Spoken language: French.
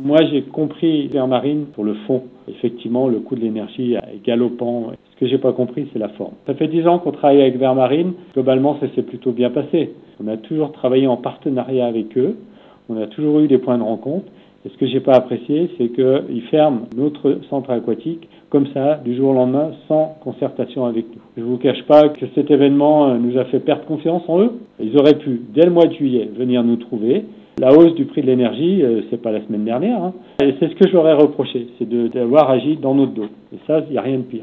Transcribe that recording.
Moi, j'ai compris Vermarine pour le fond. Effectivement, le coût de l'énergie est galopant. Ce que j'ai pas compris, c'est la forme. Ça fait 10 ans qu'on travaille avec Vermarine. Globalement, ça s'est plutôt bien passé. On a toujours travaillé en partenariat avec eux. On a toujours eu des points de rencontre. Et ce que j'ai pas apprécié, c'est qu'ils ferment notre centre aquatique comme ça, du jour au lendemain, sans concertation avec nous. Je vous cache pas que cet événement nous a fait perdre confiance en eux. Ils auraient pu, dès le mois de juillet, venir nous trouver. La hausse du prix de l'énergie, c'est pas la semaine dernière. Et c'est ce que je leur ai reproché, c'est d'avoir agi dans notre dos. Et ça, il n'y a rien de pire.